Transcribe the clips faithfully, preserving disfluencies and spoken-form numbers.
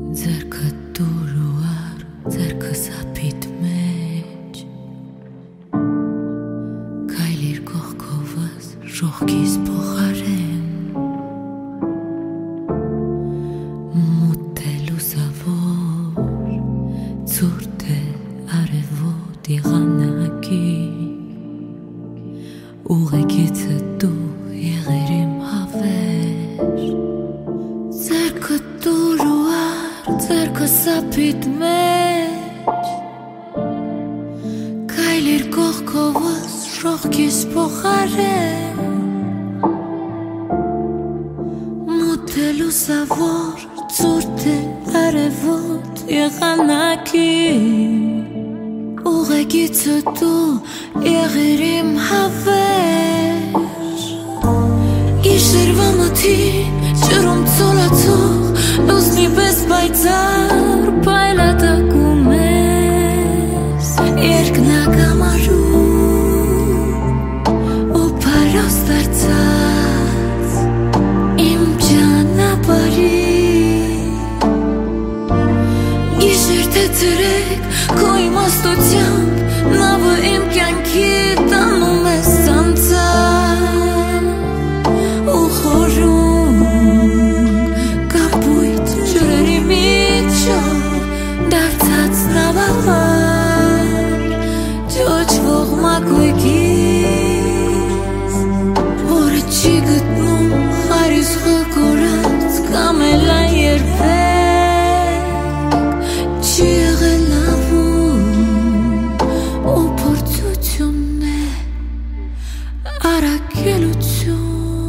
Ձեռքը դուր ու առ, ձեռքը սափիտ մեջ Քայլիր կողքովս, շողքիս փոխարեն Մութ է լուսավոր, ցուրտ է արևոտ եղանակի Ուղեկիցը դու եղիր իմ հավեր Ձեռքը դուր ու առ, ձեռքը սափիտ մեջ Քայլիր կողքովս, շողքիս փոխարեն Մութ է լուսավոր, ցուրտ է արևոտ եղանակի Ուղեկիցը դու եղիր իմ հավեր Գիշերվա մթին, ջրում ցոլացող Լուսնի պես պայծառ փայլատակում ես Երկնակամարում ու փարոս դարձած Իմ ճանապարհի Գիշեր թե ցերեկ, քո իմաստությամբ Նավը իմ կյանքի տանում ես ցանցան Ու խորում կապույտ ջրերի միջով Դարձած նավավար Ճոճվող մակույկից Որը չի գտնում խարիսխը կորած Կամ էլ այն երբեք չի եղել Արագելություն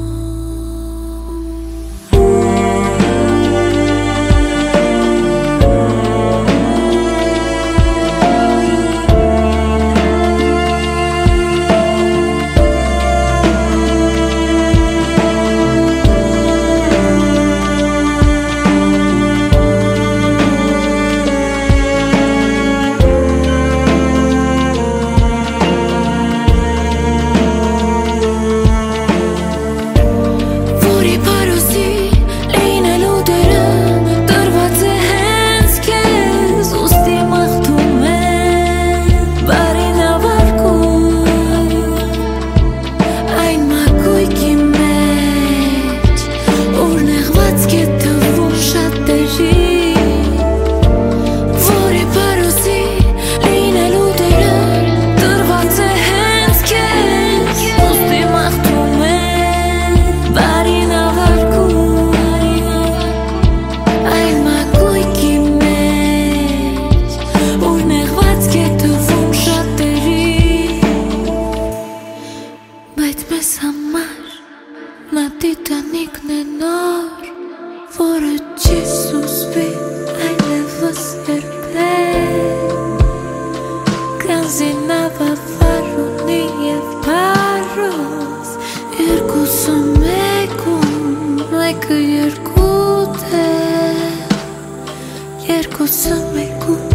Նա տիտանիկն է նոր, որը չի սուսվի այլևս երբեք Գանձի նավավար ունի և պարոս Երկուսը մեկում, մեկը երկու դեր Երկուսը մեկում